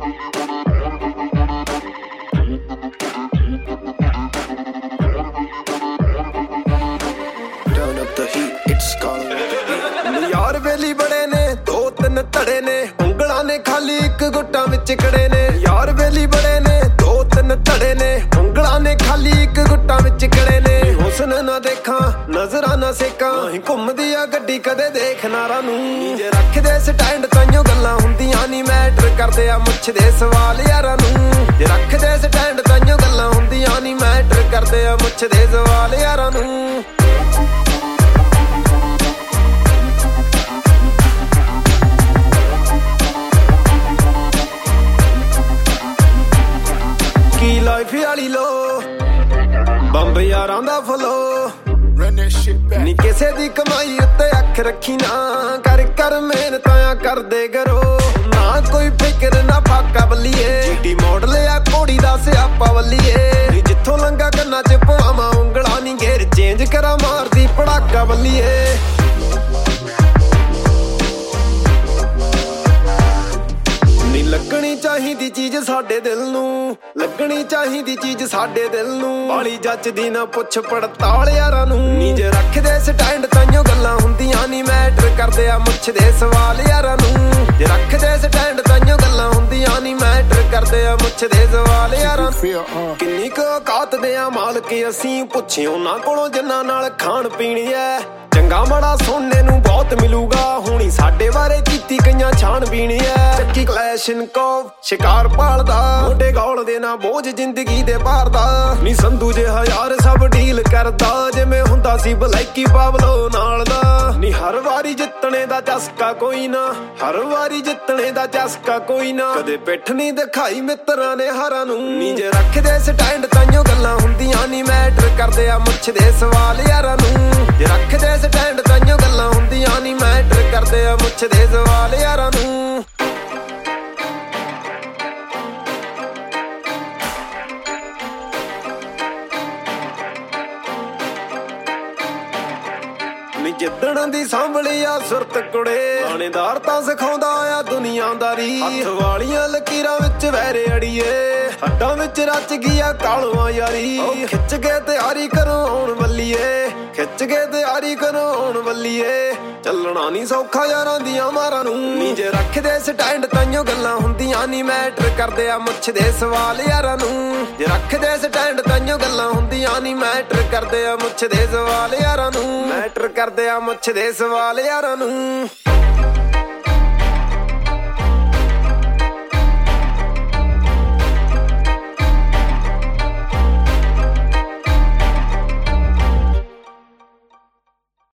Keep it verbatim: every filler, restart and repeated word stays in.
यार बेली बड़े ने दो तीन तड़े ने उंगलां ने खाली एक गुट्टां विच कड़े ने यार बेली बड़े ने दो तीन तड़े ने उंगलां ने खाली एक गुट्टां विच कड़े ने हुस्न ना देखा नजरां ना सेकां घुमदी आ गड्डी कदे देख नारां नूं जे रखदे स्टैंड ताइयों गल्लां हुंदियां नी मैटर करदे आ मुੱਛ दे सवाल यारां नूं जे रखदे स्टैंड ताइयों गल्लां हुंदियां नी मैटर करदे आ मुੱਛ दे सवाल यारां नूं ਲਾਈਫ ਵਾਲੀ ਲੋ ਬੰਬ ਯਾਰਾਂ ਦਾ ਫਲੋ ਨੀ ਕਿਸੇ ਦੀ ਕਮਾਈ ਉੱਤੇ ਅੱਖ ਰੱਖੀ ਨਾ ਕਰ ਕਰ ਮਿਹਨਤਾਂ ਕਰਦੇ ਕਰੋ ਨਾ ਕੋਈ ਫਿਕਰ ਨਾ ਫਾਕਾ ਬੱਲੀਏ ਜੀਟੀ ਮਾਡਲ ਆ ਕੋੜੀ ਦਾ ਸਿਆਪਾ ਬੱਲੀਏ ਨੀ ਜਿੱਥੋਂ ਲੰਗਾ ਕੰਨਾਂ ਚ ਪਵਾਵਾਂ ਉਂਗਲਾਂ ਨੀ ਗੇਰ ਚੇਂਜ ਕਰਾਂ ਮਾਰਦੀ ਪੜਾਕਾ ਬੱਲੀਏ ਲੱਗਣੀ ਚਾਹੀਦੀ ਚੀਜ਼ ਸਾਡੇ ਦਿਲ ਨੂੰ ਲੱਗਣੀ ਚਾਹੀਦੀ ਚੀਜ਼ ਸਾਡੇ ਦਿਲ ਨੂੰ ਵਾਲੀ ਜੱਜਦੀ ਨਾ ਪੁੱਛ ਪੜਤਾਲ ਯਾਰਾਂ ਨੂੰ ਨੀ ਜੇ ਰੱਖਦੇ ਸਟੈਂਡ ਤਾਈਓ ਗੱਲਾਂ ਹੁੰਦੀਆਂ ਨੀ ਮੈਟਰ ਕਰਦੇ ਆ ਮੁੱਛ ਦੇ ਸਵਾਲ ਯਾਰਾਂ ਨੂੰ ਜੇ ਰੱਖਦੇ ਸਟੈਂਡ ਤਾਈਓ ਗੱਲਾਂ ਹੁੰਦੀਆਂ ਨੀ ਮੈਟਰ ਕਰਦੇ ਆ ਮੁੱਛ ਦੇ ਸਵਾਲ ਯਾਰਾਂ ਕਿੰਨੀ ਕੁ ਔਕਾਤ ਦੇ ਆ ਮਾਲਕ ਅਸੀਂ ਪੁੱਛੇ ਉਹਨਾਂ ਕੋਲੋਂ ਜਿੰਨਾਂ ਨਾਲ ਖਾਣ ਪੀਣੀ ਐ ਚੰਗਾ ਮਾੜਾ ਸੁਣਨੇ ਨੂੰ ਬਹੁਤ ਮਿਲੂਗਾ ਹੁਣੀ ਸਾਡੇ ਬਾਰੇ ਕੀਤੀ ਕਈਆਂ ਛਾਣਬੀਣ ਐ ਚੱਕੀ ਕਲੈਸ਼ਨਕੋਵ ਸ਼ਿਕਾਰ ਪਾਲਦਾ ਮੋਢੇ ਗੌਲ ਦੇ ਨਾ ਬੋਝ ਜ਼ਿੰਦਗੀ ਦੇ ਭਾਰ ਦਾ ਨੀ ਸੰਧੂ ਜਿਹਾ ਯਾਰ ਸਭ ਡੀਲ ਕਰਦਾ ਜਿਵੇਂ ਹੁੰਦਾ ਸੀ ਬਲੈਕੀ ਪਾਵਲੋ ਨਾਲ ਦਾ ਨੀ ਹਰ ਵਾਰੀ ਜਿੱਤਣੇ ਦਾ ਚਸਕਾ ਕੋਈ ਨਾ ਹਰ ਵਾਰੀ ਜਿੱਤਣੇ ਦਾ ਚਸਕਾ ਕੋਈ ਨਾ ਕਦੇ ਪਿੱਠ ਨਹੀਂ ਦਿਖਾਈ ਮਿੱਤਰਾਂ ਨੇ ਹਾਰਾਂ ਨੂੰ ਨੀ ਜੇ ਰੱਖਦੇ ਸਟੈਂਡ ਤਾਈਓ ਗੱਲਾਂ ਹੁੰਦੀਆਂ ਨੀ ਮੈਟਰ ਕਰਦੇ ਆ ਮੁੱਛ ਦੇ ਸਵਾਲ ਯਾਰਾਂ ਨੂੰ ਜੇ ਰੱਖਦੇ ਸਟੈਂਡ ਤਾਈਓ ਗੱਲਾਂ ਹੁੰਦੀਆਂ ਨੀ ਮੈਟਰ ਕਰਦੇ ਆ ਮੁੱਛ ਦੇ ਸਵਾਲ ਯਾਰਾਂ ਨੂੰ ਨੀ ਜਿੱਦਣ ਦੀ ਸਾਂਭਲੀ ਆ ਸੁਰਤ ਕੁੜੇ ਥਾਣੇਦਾਰ ਤਾਂ ਸਿਖਾਉਂਦਾ ਆ ਦੁਨੀਆਦਾਰੀ ਹੱਥ ਵਾਲੀਆਂ ਲਕੀਰਾਂ ਵਿੱਚ ਵੈਰੇ ਅੜੀਏ ਹੱਡਾਂ ਵਿੱਚ ਰਚ ਗਈਆ ਕਾਲੂਆਂ ਯਾਰੀ ਖਿੱਚ ਕੇ ਤਿਆਰੀ ਕਰੋ ਆਉਣ ਵੱਲੀਏ ਖਿੱਚ ਕੇ ਤਿਆਰੀ ਕਰੋ ਆਉਣ ਵੱਲੀਏ ਚੱਲਣਾ ਨੀ ਸੌਖਾ ਯਾਰਾਂ ਦੀਆਂ ਮਾਰਾਂ ਨੂੰ ਨੀ ਜੇ ਰੱਖਦੇ ਸਟੈਂਡ ਤਾਈਓ ਗੱਲਾਂ ਹੁੰਦੀਆਂ ਨੀ ਮੈਟਰ ਕਰਦੇ ਆ ਮੁੱਛ ਦੇ ਸਵਾਲ ਯਾਰਾਂ ਨੂੰ ਜੇ ਰੱਖਦੇ ਸਟੈਂਡ ਤਾਈਓ ਗੱਲਾਂ ਹੁੰਦੀਆਂ ਨੀ ਮੈਟਰ ਕਰਦੇ ਆ ਮੁੱਛ ਦੇ ਸਵਾਲ ਯਾਰਾਂ ਨੂੰ ਮੈਟਰ ਕਰਦੇ ਆ ਮੁੱਛ ਦੇ ਸਵਾਲ ਯਾਰਾਂ ਨੂੰ